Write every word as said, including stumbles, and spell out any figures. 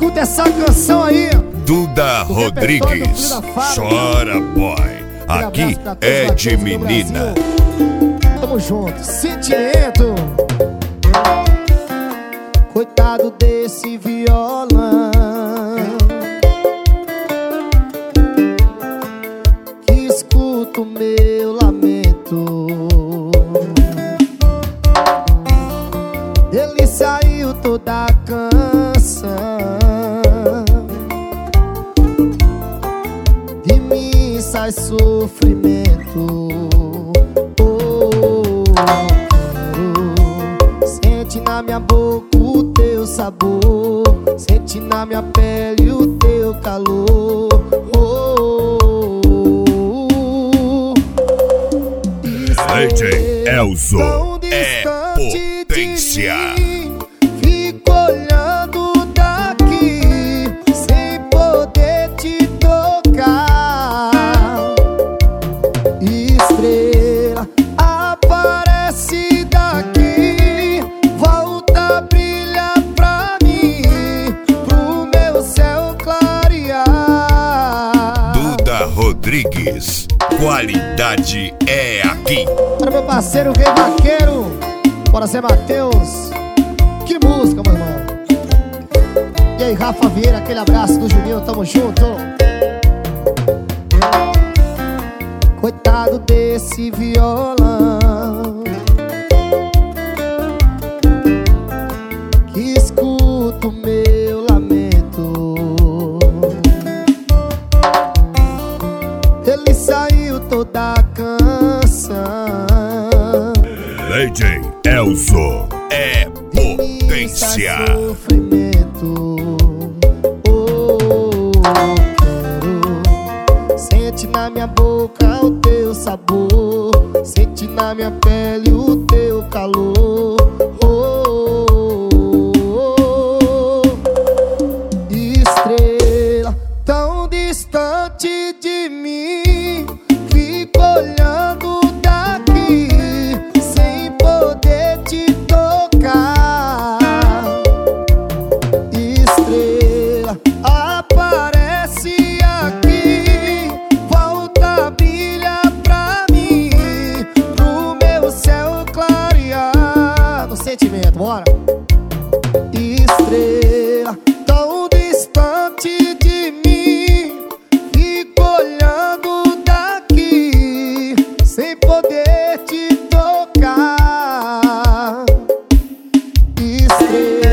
escuta essa canção aí. Duda Rodrigues, Chora Boy. Aqui é de menina. Tamo junto, sentimento. Coitado desse violão que escuta o meu lamento. Ele saiu toda a canção, de mim sai sofrimento. Oh, oh, sente na minha boca o teu sabor, sente na minha pele o teu calor. Oh, oh, oh. D J Elzo é potência. Fico olhando daqui sem poder te tocar. Estrela aparece daqui, volta a brilhar pra mim, pro meu céu clarear. Duda Rodrigues, qualidade é aqui. Para meu parceiro Rei Vaqueiro, bora Zé Matheus. Que música, meu irmão. E aí, Rafa Vieira, aquele abraço do Juninho, tamo junto. Coitado desse violão que escuta o meu lamento. Ele saiu toda a canção. D J Elzo é potência. Sofrimento. Oh, quero. Sente na minha boca o teu sabor, sente na minha pele o teu calor. Oh, oh, oh. Estrela tão distante de mim, fico olhando daqui sem poder te tocar. Estrela aparece aqui, volta a brilhar pra mim, pro meu céu clarear. No sentimento, bora. Estrela tão distante de mim, fico olhando daqui sem poder te tocar. Estrela